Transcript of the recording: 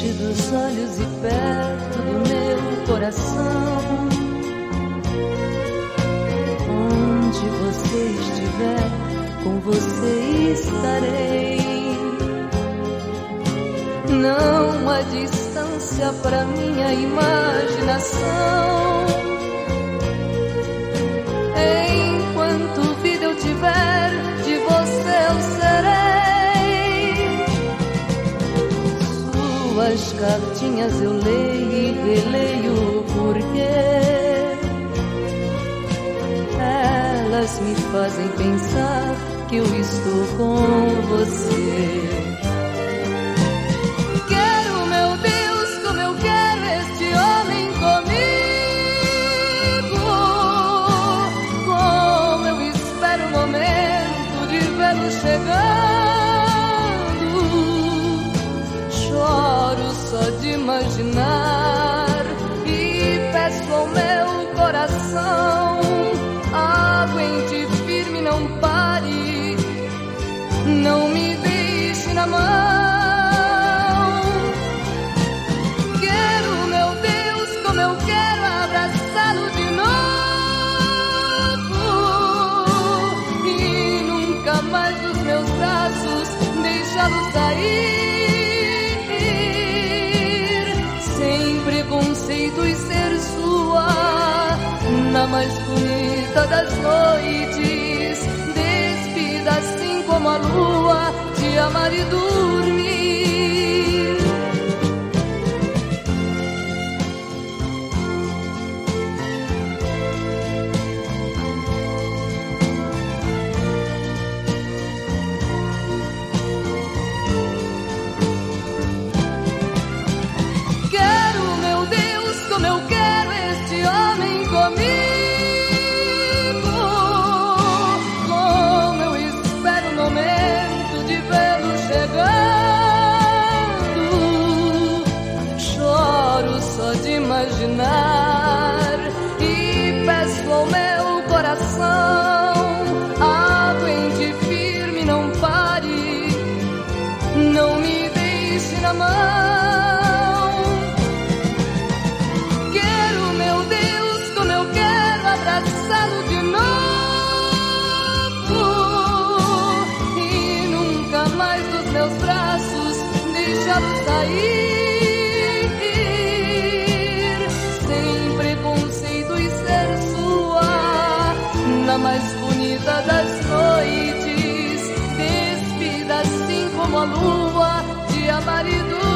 dos olhos e perto do meu coração. Onde você estiver, com você estarei. Não há distância para minha imaginação. Enquanto vida eu tiver, de você eu serei. Suas cartinhas eu leio e releio porque elas me fazem pensar que eu estou com você. Quero, meu Deus, como eu quero este homem comigo. Como eu espero o momento de vê-lo chegando. Choro só de imaginar e peço ao meu coração: aguente firme, não pare, não me deixe na mão. Quero, meu Deus, como eu quero abraçá-lo de novo e nunca mais dos meus braços deixá-lo sair. Sem preconceitos ser sua, na mais bonita das noites, despida assim como a lua, de amar e dormir. Quero, meu Deus, como eu quero este homem comigo. De imaginar e peço ao meu coração: aguente firme, não pare, não me deixe na mão. Quero, meu Deus, como eu quero abraçá-lo de novo e nunca mais dos meus braços deixá-lo sair. Na mais bonita das noites, despida assim como a lua, de amar e dormir.